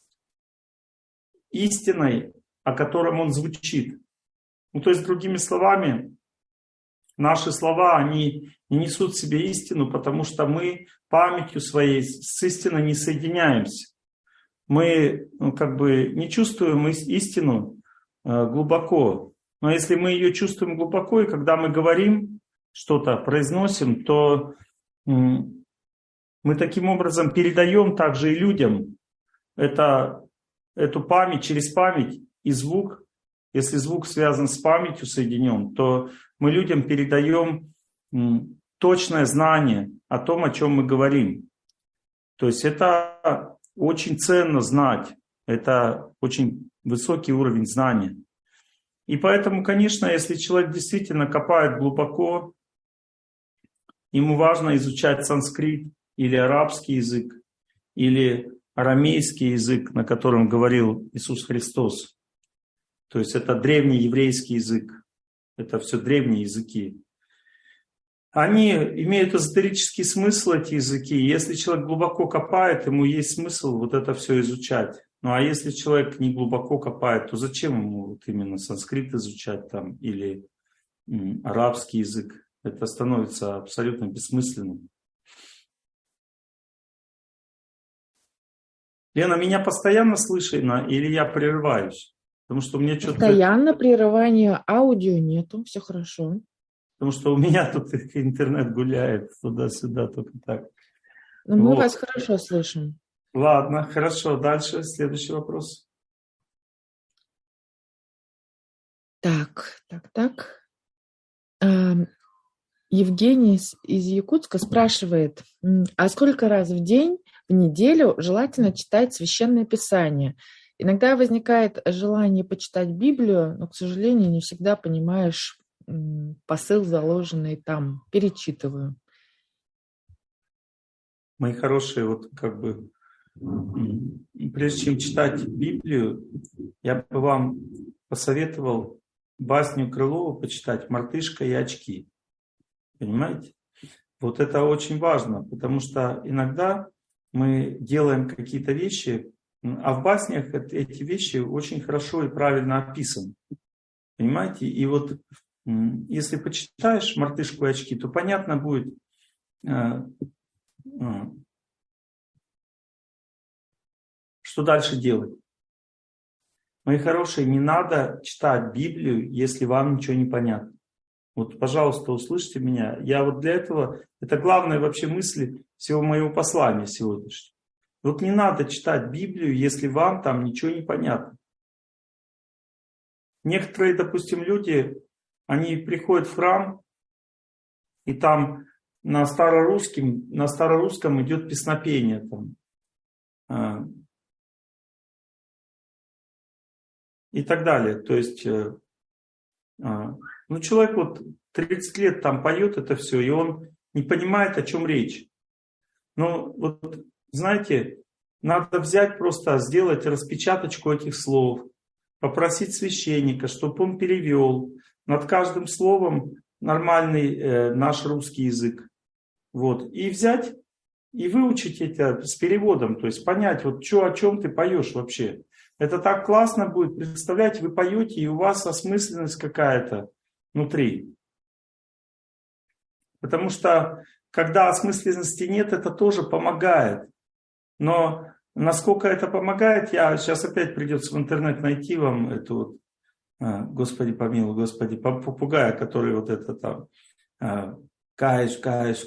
истиной, о котором он звучит. То есть, другими словами, наши слова, они не несут в себе истину, потому что мы памятью своей с истиной не соединяемся. Мы не чувствуем истину глубоко. Но если мы ее чувствуем глубоко, и когда мы говорим что-то, произносим, то мы таким образом передаем также и людям эту память через память и звук. Если звук связан с памятью, соединен, то мы людям передаем точное знание о том, о чем мы говорим. То есть это очень ценно знать. Это очень высокий уровень знания. И поэтому, конечно, если человек действительно копает глубоко, ему важно изучать санскрит или арабский язык, или арамейский язык, на котором говорил Иисус Христос. То есть это древний еврейский язык. Это все древние языки. Они имеют эзотерический смысл, эти языки. Если человек глубоко копает, ему есть смысл вот это все изучать. А если человек не глубоко копает, то зачем ему именно санскрит изучать там или арабский язык? Это становится абсолютно бессмысленным. Лена, меня постоянно слышно или я прерываюсь? Потому что у меня что-то... Постоянно прерывания аудио нету, все хорошо. Потому что у меня тут интернет гуляет туда-сюда, только так. Но мы вас хорошо слышим. Ладно, хорошо. Дальше следующий вопрос. Так. Евгений из Якутска спрашивает, а сколько раз в день, в неделю желательно читать Священное Писание? Иногда возникает желание почитать Библию, но, к сожалению, не всегда понимаешь посыл, заложенный там. Перечитываю. Мои хорошие, прежде чем читать Библию, я бы вам посоветовал басню Крылова почитать «Мартышка и очки». Понимаете? Вот это очень важно, потому что иногда мы делаем какие-то вещи, а в баснях эти вещи очень хорошо и правильно описаны. Понимаете? И вот если почитаешь «Мартышку и очки», то понятно будет, что дальше делать. Мои хорошие, не надо читать Библию, если вам ничего не понятно. Вот, пожалуйста, услышьте меня. Я вот для этого, это главная вообще мысль всего моего послания сегодняшнего. Вот не надо читать Библию, если вам там ничего не понятно. Некоторые, допустим, люди, они приходят в храм, и там на старорусском идет песнопение там, и так далее. То есть, ну, человек вот 30 лет там поет это все, и он не понимает, о чем речь. Но вот, знаете, надо взять просто, сделать распечаточку этих слов, попросить священника, чтобы он перевел над каждым словом нормальный наш русский язык. Вот. И взять и выучить это с переводом, то есть понять, вот что, о чем ты поешь вообще. Это так классно будет. Представляете, вы поете, и у вас осмысленность какая-то внутри. Потому что, когда осмысленности нет, это тоже помогает. Но насколько это помогает, сейчас опять придется в интернет найти вам эту вот, Господи помилуй, Господи, попугая, который вот это там, каюсь,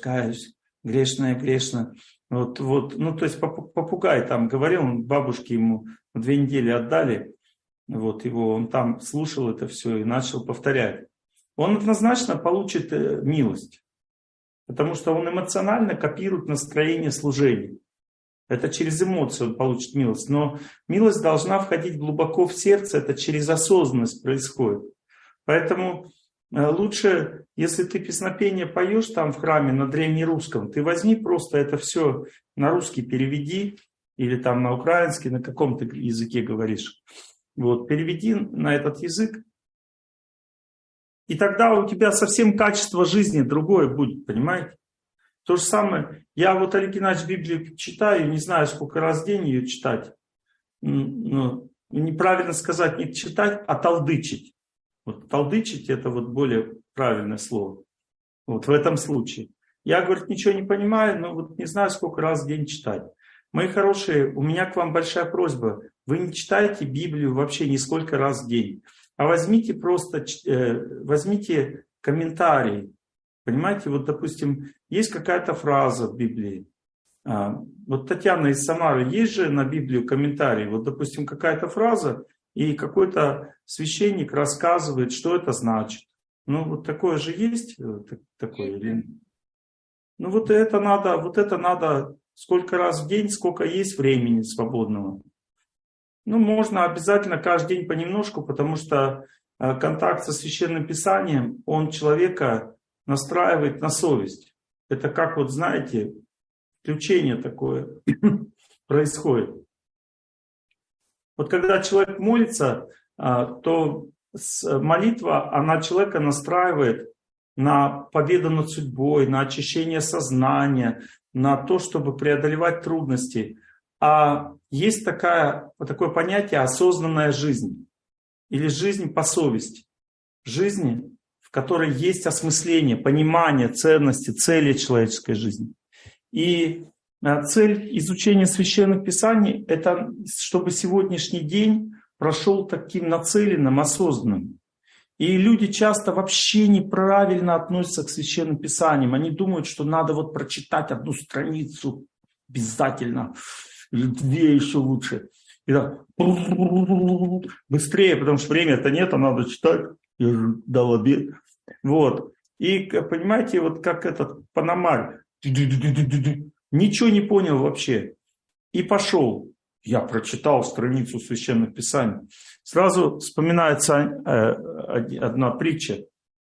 грешно. Вот, ну, то есть попугай там говорил, бабушке ему 2 недели отдали, вот его, он там слушал это все и начал повторять. Он однозначно получит милость, потому что он эмоционально копирует настроение служения. Это через эмоции он получит милость. Но милость должна входить глубоко в сердце, это через осознанность происходит. Поэтому лучше, если ты песнопение поешь там в храме на древнерусском, ты возьми просто это все на русский переведи, или там на украинский, на каком ты языке говоришь. Вот, переведи на этот язык, и тогда у тебя совсем качество жизни другое будет, понимаете? То же самое, я вот, Олег Геннадьевич, Библию читаю, не знаю, сколько раз в день ее читать. Ну, неправильно сказать не читать, а талдычить. Вот талдычить это вот более правильное слово. Вот в этом случае. Я, говорит, ничего не понимаю, но вот не знаю, сколько раз в день читать. Мои хорошие, у меня к вам большая просьба. Вы не читаете Библию вообще нисколько раз в день. А возьмите просто, возьмите комментарий. Понимаете, вот, допустим, есть какая-то фраза в Библии. Вот Татьяна из Самары, есть же на Библию комментарий. Вот, допустим, какая-то фраза, и какой-то священник рассказывает, что это значит. Ну, вот такое же есть? Такое? Ну, вот это надо сколько раз в день, сколько есть времени свободного. Ну, можно обязательно каждый день понемножку, потому что контакт со Священным Писанием, он человека настраивает на совесть. Это как, вот знаете, включение такое происходит. Вот когда человек молится, то молитва, она человека настраивает на победу над судьбой, на очищение сознания, на то, чтобы преодолевать трудности. А есть такое понятие осознанная жизнь или жизнь по совести. Жизнь, в которой есть осмысление, понимание ценности, цели человеческой жизни. И цель изучения Священных Писаний – это чтобы сегодняшний день прошел таким нацеленным, осознанным. И люди часто вообще неправильно относятся к Священным Писаниям. Они думают, что надо вот прочитать 1 страницу обязательно, или 2 еще лучше. И так, быстрее, потому что времени-то нет, а надо читать. Я же дал обед. Вот. И понимаете, вот как этот Пономарь. Ничего не понял вообще. И пошел. Я прочитал страницу Священных Писаний. Сразу вспоминается одна притча.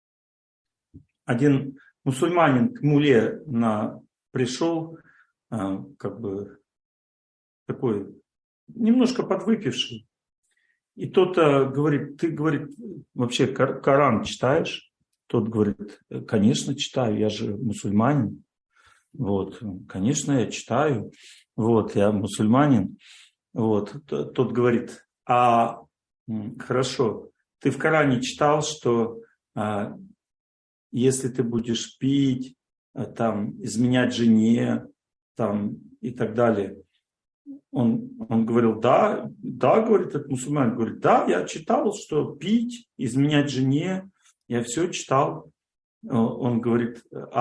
Один мусульманин к мулле пришел, как бы такой, немножко подвыпивший. И тот говорит, ты, говорит, вообще Коран читаешь? Тот говорит, конечно, читаю, я же мусульманин. Вот, конечно, я читаю. Вот, я мусульманин. Вот, тот говорит, хорошо, ты в Коране читал, что если ты будешь пить, там, изменять жене, там, и так далее. Он говорил, да, говорит этот мусульманин, говорит, да, я читал, что пить, изменять жене, я все читал. Он говорит,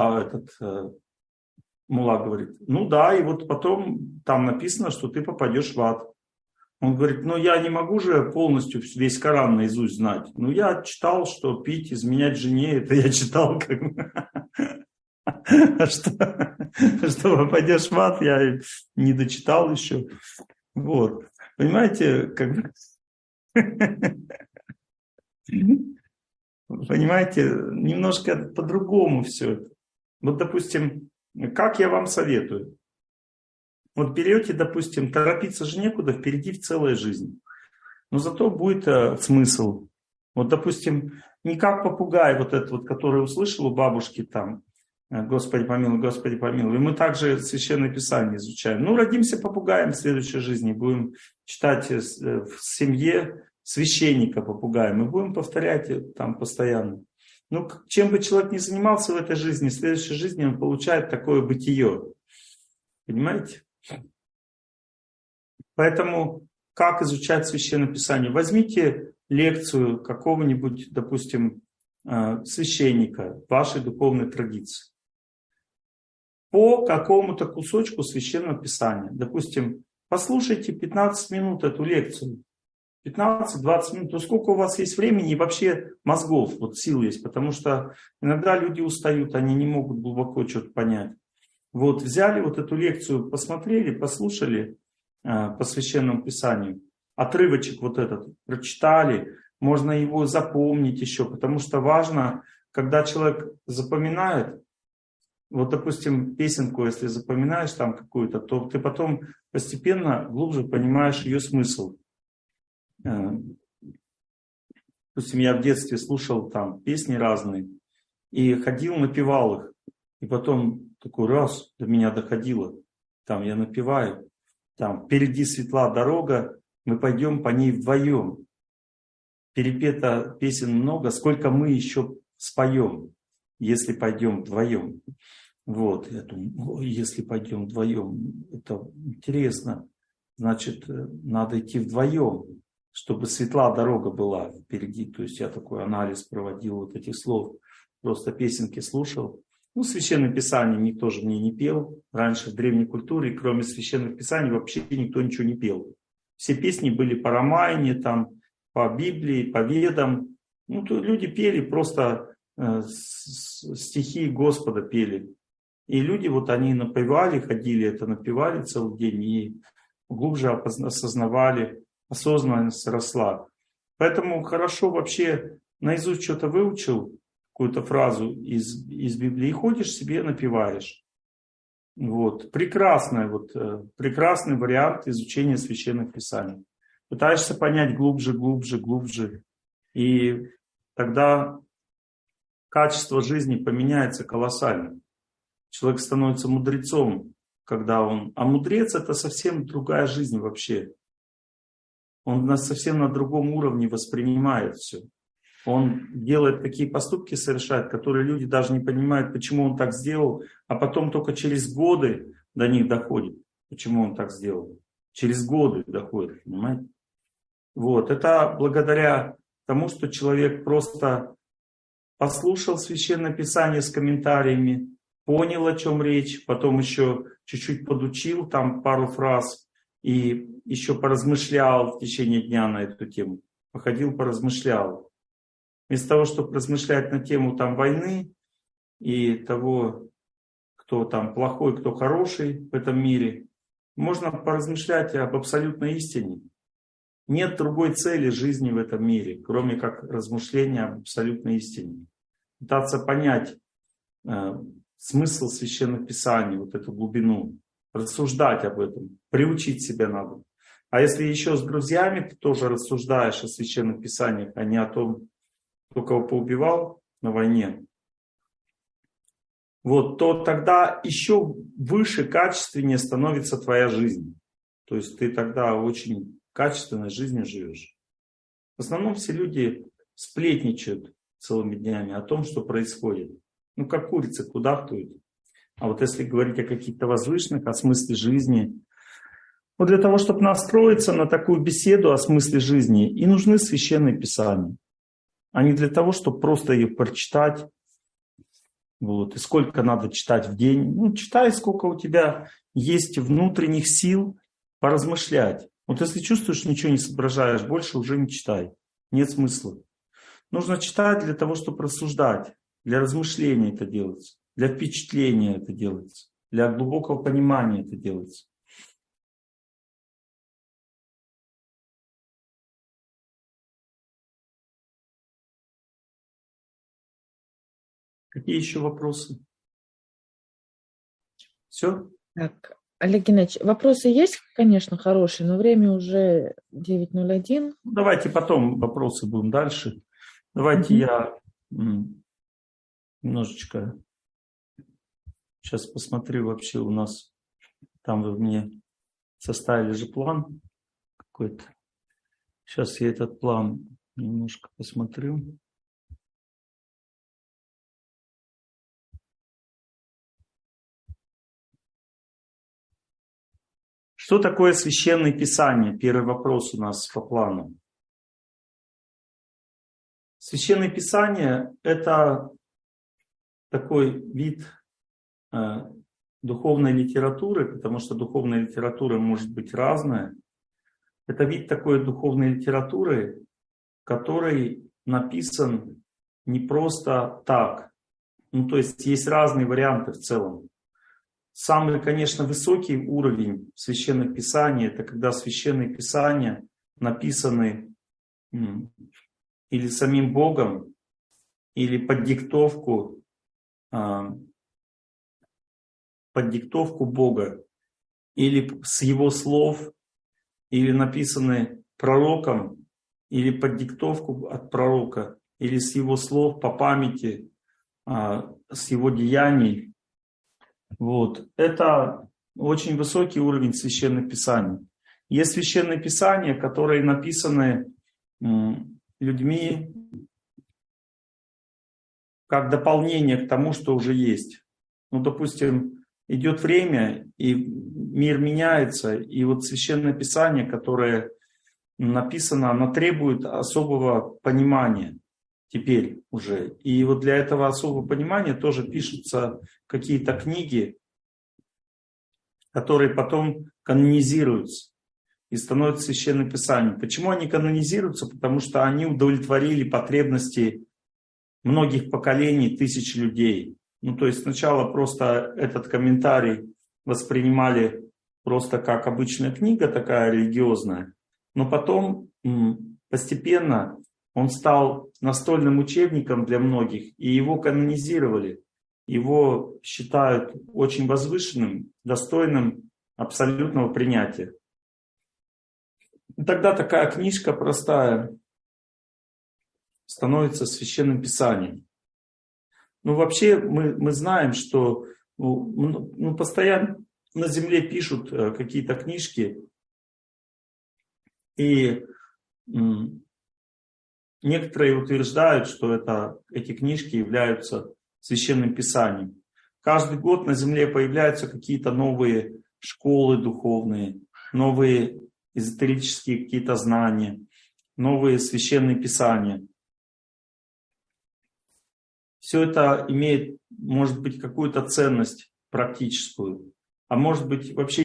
мулла говорит, ну да, и вот потом там написано, что ты попадешь в ад. Он говорит, ну я не могу же полностью весь Коран наизусть знать. Ну я читал, что пить, изменять жене, это я читал как бы. что пойдешь в ад, я не дочитал еще. Вот. Понимаете, как бы... Понимаете, немножко по-другому все это. Вот, допустим, как я вам советую? Вот берете, допустим, торопиться же некуда, впереди целая жизнь. Но зато будет смысл. Вот, допустим, не как попугай вот этот вот, который услышал у бабушки там, Господи помилуй, Господи помилуй. И мы также Священное Писание изучаем. Ну, родимся попугаем в следующей жизни, будем читать в семье священника попугаем, и будем повторять там постоянно. Ну, чем бы человек ни занимался в этой жизни, в следующей жизни он получает такое бытие. Понимаете? Поэтому как изучать Священное Писание? Возьмите лекцию какого-нибудь, допустим, священника вашей духовной традиции по какому-то кусочку Священного Писания. Допустим, послушайте 15 минут эту лекцию. 15-20 минут. То сколько у вас есть времени и вообще мозгов, вот сил есть. Потому что иногда люди устают, они не могут глубоко что-то понять. Вот взяли вот эту лекцию, посмотрели, послушали по Священному Писанию. Отрывочек вот этот прочитали. Можно его запомнить еще. Потому что важно, когда человек запоминает, вот, допустим, песенку, если запоминаешь там какую-то, то ты потом постепенно глубже понимаешь ее смысл. Допустим, я в детстве слушал там песни разные и ходил, напевал их. И потом такой раз до меня доходило. Там я напеваю. Там впереди светла дорога, мы пойдем по ней вдвоем. Перепето песен много, сколько мы еще споем, если пойдем вдвоем. Вот, я думаю, если пойдем вдвоем, это интересно. Значит, надо идти вдвоем, чтобы светла дорога была впереди. То есть я такой анализ проводил вот этих слов. Просто песенки слушал. Ну, Священное Писание никто же мне не пел. Раньше в древней культуре, кроме Священных Писаний, вообще никто ничего не пел. Все песни были по Рамайне, там, по Библии, по Ведам. Ну, то люди пели просто стихи Господа пели. И люди, вот они напевали, ходили это, напевали целый день и глубже осознавали, осознанность росла. Поэтому хорошо вообще наизусть что-то выучил, какую-то фразу из Библии, и ходишь себе напеваешь. Вот. Прекрасный вариант изучения Священных Писаний. Пытаешься понять глубже. И тогда качество жизни поменяется колоссально. Человек становится мудрецом, когда он... А мудрец — это совсем другая жизнь вообще. Он нас совсем на другом уровне воспринимает все. Он делает такие поступки, совершает, которые люди даже не понимают, почему он так сделал, а потом только через годы до них доходит, почему он так сделал. Через годы доходит, понимаете? Вот. Это благодаря тому, что человек просто послушал Священное Писание с комментариями, понял, о чем речь, потом еще чуть-чуть подучил там пару фраз и еще поразмышлял в течение дня на эту тему. Походил, поразмышлял. Вместо того, чтобы размышлять на тему там войны и того, кто там плохой, кто хороший в этом мире, можно поразмышлять об абсолютной истине. Нет другой цели жизни в этом мире, кроме как размышления об абсолютной истине. Пытаться понять смысл Священных Писаний, вот эту глубину, рассуждать об этом, приучить себя надо. А если еще с друзьями ты тоже рассуждаешь о Священных Писаниях, а не о том, кто кого поубивал на войне, вот, то тогда еще выше, качественнее становится твоя жизнь. То есть ты тогда очень качественной жизнью живешь. В основном все люди сплетничают целыми днями о том, что происходит. Ну, как курица кудахтают. А вот если говорить о каких-то возвышенных, о смысле жизни, вот для того, чтобы настроиться на такую беседу о смысле жизни, и нужны Священные Писания. А не для того, чтобы просто ее прочитать. Вот. И сколько надо читать в день. Ну, читай, сколько у тебя есть внутренних сил поразмышлять. Вот если чувствуешь, ничего не соображаешь, больше уже не читай. Нет смысла. Нужно читать для того, чтобы рассуждать. Для размышления это делается. для впечатления это делается, для глубокого понимания это делается. Какие еще вопросы? Все? Так, Олег Геннадьевич, вопросы есть, конечно, хорошие, но время уже 9:01. Давайте потом вопросы будем дальше. Давайте я немножечко сейчас посмотрю вообще у нас. Там вы мне составили же план какой-то. Сейчас я этот план немножко посмотрю. Что такое священное писание? Первый вопрос у нас по плану. Священное писание – это такой вид духовной литературы, потому что духовная литература может быть разная. Это вид такой духовной литературы, который написан не просто так. Ну, то есть разные варианты в целом. Самый, конечно, высокий уровень священных писаний – это когда священные писания написаны или самим Богом, или под диктовку Бога, или с Его слов, или написаны пророком, или под диктовку от пророка, или с Его слов по памяти, с Его деяний. Вот. Это очень высокий уровень священных писаний. Есть священные писания, которые написаны людьми как дополнение к тому, что уже есть. Ну, допустим, идет время, и мир меняется, и вот священное писание, которое написано, оно требует особого понимания теперь уже. И вот для этого особого понимания тоже пишутся какие-то книги, которые потом канонизируются и становятся священным писанием. Почему они канонизируются? Потому что они удовлетворили потребности многих поколений, тысяч людей. Ну, то есть сначала просто этот комментарий воспринимали просто как обычная книга такая религиозная, но потом постепенно он стал настольным учебником для многих, и его канонизировали. Его считают очень возвышенным, достойным абсолютного принятия. И тогда такая книжка простая становится священным писанием. Ну, вообще мы знаем, что постоянно на земле пишут какие-то книжки, и некоторые утверждают, что эти книжки являются священным писанием. Каждый год на земле появляются какие-то новые школы духовные, новые эзотерические какие-то знания, новые священные писания. Все это имеет, может быть, какую-то ценность практическую, а может быть, вообще